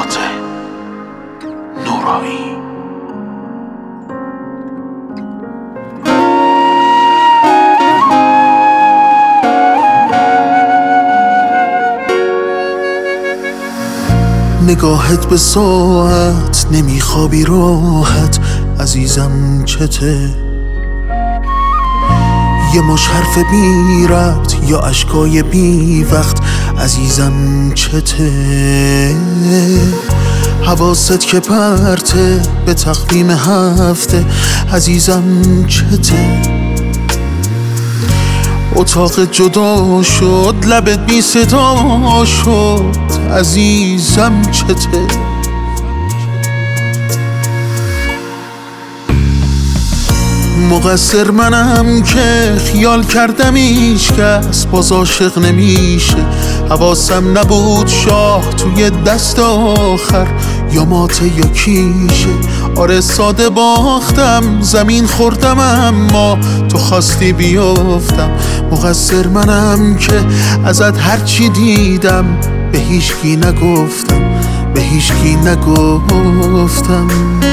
خاطرات نورایی. نگاهت به ساعت، نمیخوابی راحت عزیزم چته؟ یه مش حرف بی ربط یا اشکای بی وقت عزیزم چته؟ حواست که پرته به تقویم هفته عزیزم چته؟ اتاق جدا شد، لبت بی صدا شد عزیزم چته؟ مقصر منم که خیال کردم هیچکس باز عاشق نمیشه. حواسم نبود شاه توی دست آخر یا ماته یا کیشه. آره ساده باختم، زمین خوردم اما تو خواستی بیافتم. مقصر منم که ازت هرچی دیدم به هیچکی نگفتم، به هیچکی نگفتم.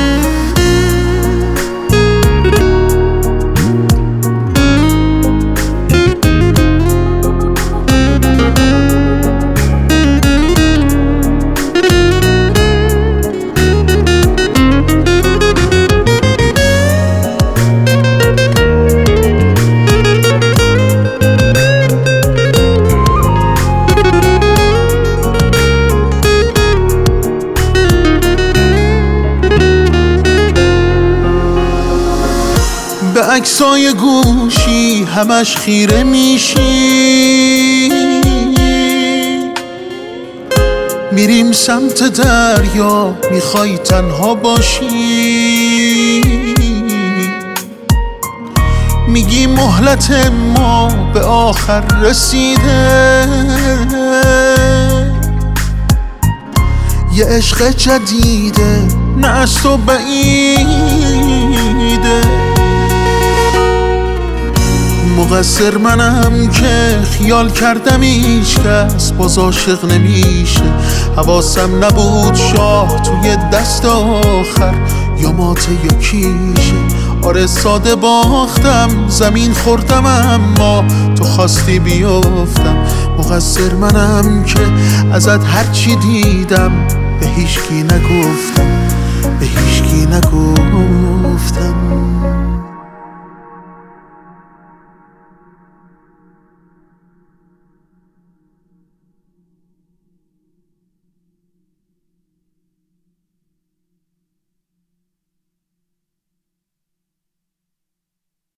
به عکسای گوشی همش خیره میشی، میریم سمت دریا میخوای تنها باشی. میگی مهلت ما به آخر رسیده، یه عشق جدیده نه از تو بعیده. مقصر منم که خیال کردم هیچکس باز عاشق نمیشه. حواسم نبود شاه توی دست آخر یا ماته یا کیشه. آره ساده باختم، زمین خوردم اما تو خواستی بیافتم. مقصر منم که ازت هرچی دیدم به هیچکی نگفتم، به هیچکی نگفتم.